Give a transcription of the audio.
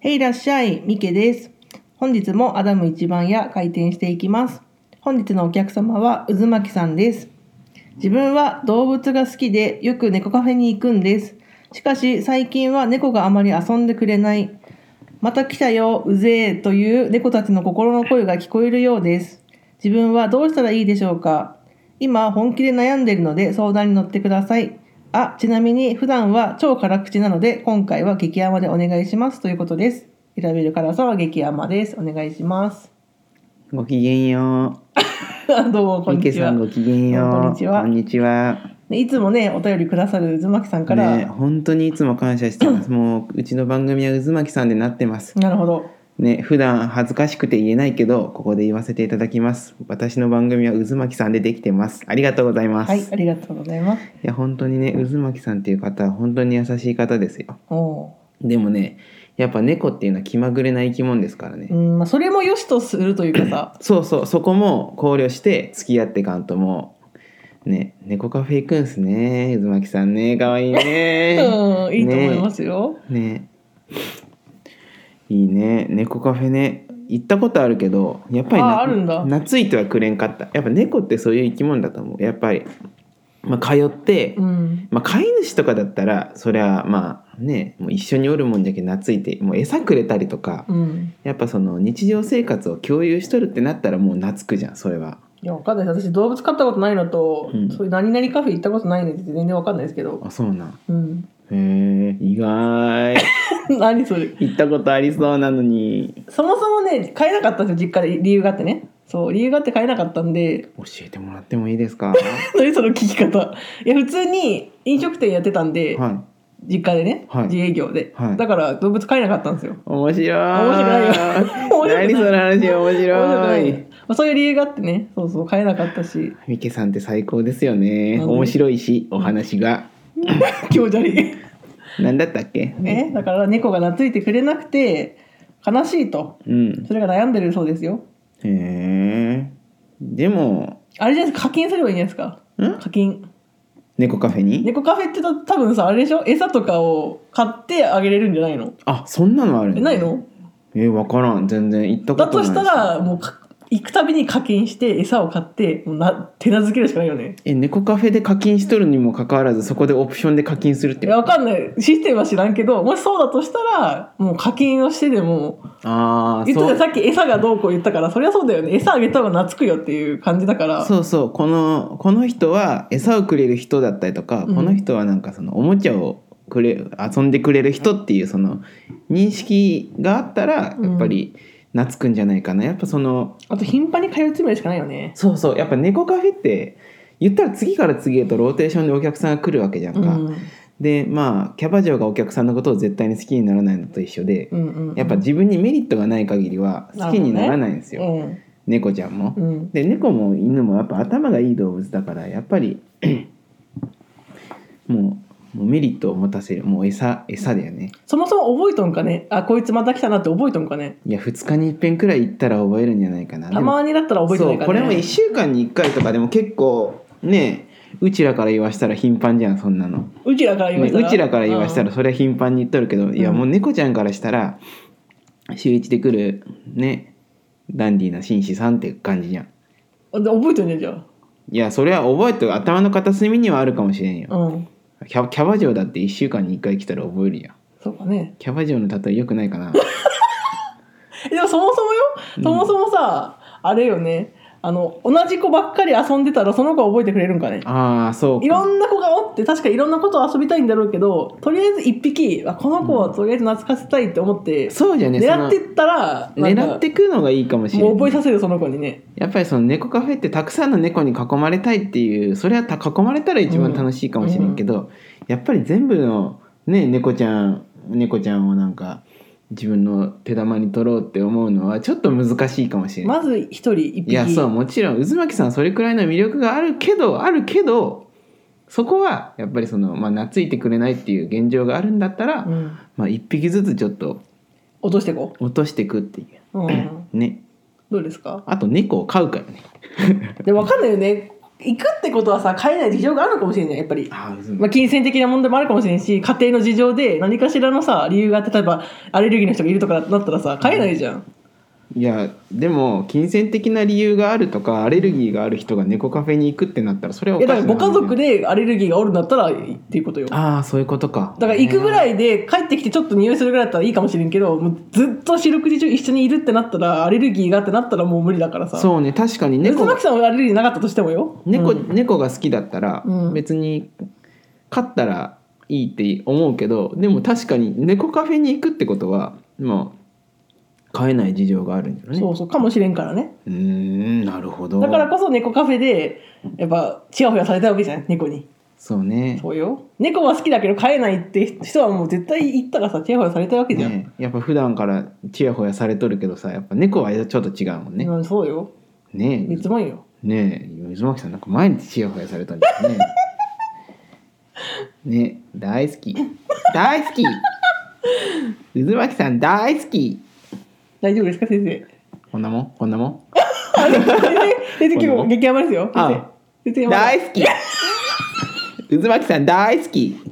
へいらっしゃい、ミケです。本日もアダム一番屋開店していきます。本日のお客様は渦巻さんです。自分は動物が好きでよく猫カフェに行くんです。しかし最近は猫があまり遊んでくれない。また来たよ、うぜーという猫たちの心の声が聞こえるようです。自分はどうしたらいいでしょうか。今本気で悩んでいるので相談に乗ってください。ちなみに普段は超辛口なので今回は激甘でお願いしますということです。選べる辛さは激甘です。お願いします。 ごきげんよどうもう。 こんにちは。 ミケさんごきげんよう。 こんにちは。 こんにちは。 いつもねお便りくださる渦巻さんから、 ね、本当にいつも感謝してます。もううちの番組は渦巻さんでなってます。 なるほど。 ね、普段恥ずかしくて言えないけどここで言わせていただきます。私の番組は渦巻さんでできてます。ありがとうございます。 はい、ありがとうございます。 いや本当にね、渦巻さんっていう方は本当に優しい方ですよ。でもね、やっぱ猫っていうのは気まぐれな生き物ですからね。 それも良しとするというかさそうそう、そこも考慮して付き合ってかんともね、猫カフェ行くんすね、渦巻さんね、かわいいね。 いいと思いますよ。 ね、いいね、猫カフェね、行ったことあるけど、やっぱりあるんだ。 懐いてはくれんかった。やっぱ猫ってそういう生き物だと思う。やっぱり、通って、飼い主とかだったら、そりゃまあね、もう一緒におるもんじゃけ懐いて、もう餌くれたりとか、やっぱその日常生活を共有しとるってなったらもう懐くじゃん、それは。 いや、わかんないです。私動物飼ったことないのと、そういう何々カフェ行ったことないので全然わかんないですけど。 あ、そうなん。へえ、意外。 何それ。 行ったことありそうなのに。 そもそもね、買えなかったんですよ、実家で。理由があってね。そう、理由があって買えなかったんで。 教えてもらってもいいですか？ 何その聞き方。いや、普通に飲食店やってたんで、 はい、 実家でね、 はい、 自営業で、 はい、 だから動物飼えなかったんですよ。 面白い。 面白くないよ。 何その話、面白い。 そういう理由があってね、そうそう飼えなかったし。 ミケさんって最高ですよね。面白いし、お話が。 気持ち悪い。 何だったっけ？ だから猫が懐いてくれなくて悲しいと、それが悩んでるそうですよ。 へえ。でもあれじゃないですか、課金すればいいんじゃないですか。課金。 猫カフェに？ 猫カフェって多分さ、あれでしょ、餌とかを買ってあげれるんじゃないの？ あ、そんなのあるんだ。 ないの？ 分からん、全然行ったことない。 だとしたらもう行くたびに課金して餌を買って手なずけるしかないよね。 猫カフェで課金しとるにもかかわらずそこでオプションで課金するって。 分かんない、システムは知らんけど、もしそうだとしたらもう課金をしてでも、言ってた、さっき餌がどうこう言ったから、そりゃそうだよね、餌あげた方が懐くよっていう感じだから。 そうそう、この人は餌をくれる人だったりとか、この人はなんかそのおもちゃを遊んでくれる人っていうその認識があったらやっぱり懐くんじゃないかな。やっぱそのあと頻繁に通い詰めるしかないよね。 そうそう、やっぱ猫カフェって言ったら次から次へとローテーションでお客さんが来るわけじゃんか。でキャバ嬢がお客さんのことを絶対に好きにならないのと一緒で、やっぱ自分にメリットがない限りは好きにならないんですよ、猫ちゃんも、で猫も犬もやっぱ頭がいい動物だからやっぱりもうメリットを持たせる、もう餌だよね。 そもそも覚えとんかね。こいつまた来たなって覚えとんかね。 いや2日に1遍くらい行ったら覚えるんじゃないかな。 たまにだったら覚えてないかね。 そう、これも1週間に1回とかでも結構ね、うちらから言わしたら頻繁じゃん、そんなの。 うちらから言わしたらそれは頻繁に言っとるけど、いやもう猫ちゃんからしたら週1で来るねダンディーな紳士さんって感じじゃん。 覚えてんねんじゃん。 いやそれは覚えてる、頭の片隅にはあるかもしれんよ、キャバ嬢だって1週間に1回来たら覚えるやん。 そうかね。 キャバ嬢の例えよくないかな。 でもそもそもさ、あれよね、同じ子ばっかり遊んでたらその子は覚えてくれるんかね。 そうか。 いろんな子がおって確かいろんなことを遊びたいんだろうけど、とりあえず一匹この子をとりあえず懐かせたいって思って、 そうじゃね、 狙ってったら狙ってくのがいいかもしれない。 もう覚えさせる、その子にね。 やっぱりその猫カフェってたくさんの猫に囲まれたいっていう、それは囲まれたら一番楽しいかもしれんけど、やっぱり全部のね猫ちゃんをなんか自分の手玉に取ろうって思うのはちょっと難しいかもしれない。 まず一人一匹。 いやそう、もちろん渦巻さんそれくらいの魅力があるけどそこはやっぱりその懐いてくれないっていう現状があるんだったら、一匹ずつちょっと落としていくっていう、ね。 どうですか？ あと猫を飼うからね。 で分かんないよね。 行くってことはさ買えない事情があるのかもしれないやっぱり。 まあ、 金銭的な問題もあるかもしれんし、家庭の事情で何かしらのさ理由が例えばアレルギーの人がいるとかなったらさ買えないじゃん。 いやでも金銭的な理由があるとかアレルギーがある人が猫カフェに行くってなったらそれはおかしいな。 だからご家族でアレルギーがおるんだったらっていうことよ。 ああそういうことか。 だから行くぐらいで帰ってきてちょっと匂いするぐらいだったらいいかもしれんけど、もうずっと四六時中一緒にいるってなったらアレルギーがってなったらもう無理だからさ。 そうね確かに渦巻さんはアレルギーなかったとしてもよ。 猫が好きだったら別に飼ったらいいって思うけど、でも確かに猫カフェに行くってことはまあ飼えない事情があるんだよね。 そうかもしれんからね。 なるほど。 だからこそ猫カフェでやっぱチヤホヤされたわけじゃん猫に。 そうね。 そうよ。猫は好きだけど飼えないって人はもう絶対行ったらさチヤホヤされたわけじゃん、 ね、やっぱ普段からチヤホヤされとるけどさやっぱ猫はちょっと違うもんね。 そうよ。 ねいつもよ。 ねえ渦巻さんなんか毎日チヤホヤされたんですね。ね大好き大好き渦巻さん大好き。 大丈夫ですか先生。 こんなもん先生結構激甘ですよ。先生大好き渦巻さん大好き。